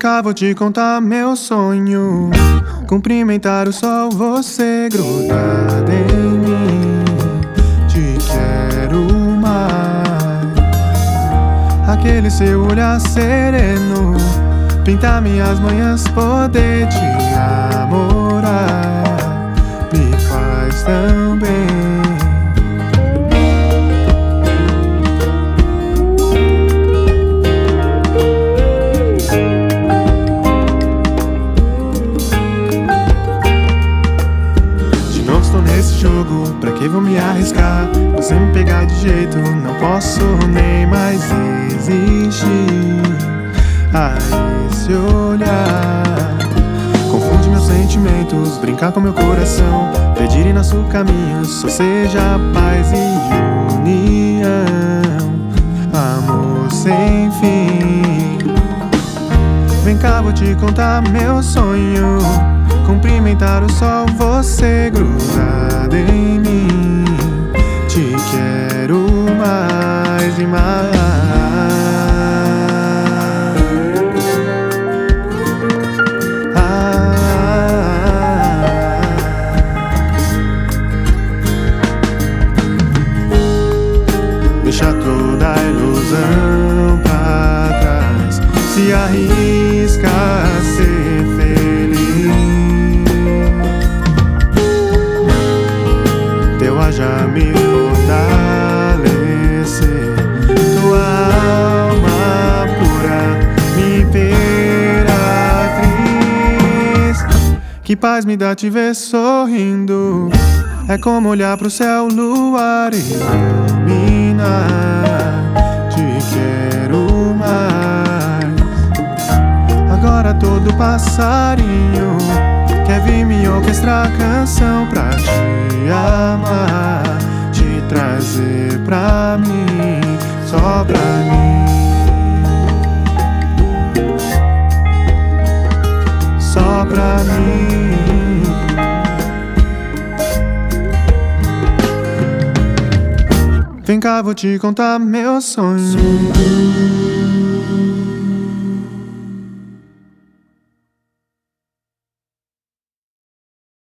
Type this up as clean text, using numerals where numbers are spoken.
cá, vou te contar meu sonho. Cumprimentar o sol, você grudada em mim. Te quero mais. Aquele seu olhar sereno, pintar minhas manhãs, poder te namorar, me faz tão bem. Nesse jogo, pra que vou me arriscar? Você me pegar de jeito, não posso nem mais existir. A esse olhar confunde meus sentimentos, brincar com meu coração, pedir em nosso caminho só seja paz e união, amor sem fim. Vem cá, vou te contar meu sonho. Cumprimentar o sol, você grudada em mim. Te quero mais e mais. Deixa toda a ilusão pra trás, se arrisca a ser feliz. Já me fortalecer, tua alma pura, minha imperatriz. Que paz me dá te ver sorrindo, é como olhar pro céu, luar e iluminar. Te quero mais. Agora todo passarinho quer vir me orquestrar canção pra te amar, te trazer pra mim, só pra mim, só pra mim. Vem cá, vou te contar meu sonho.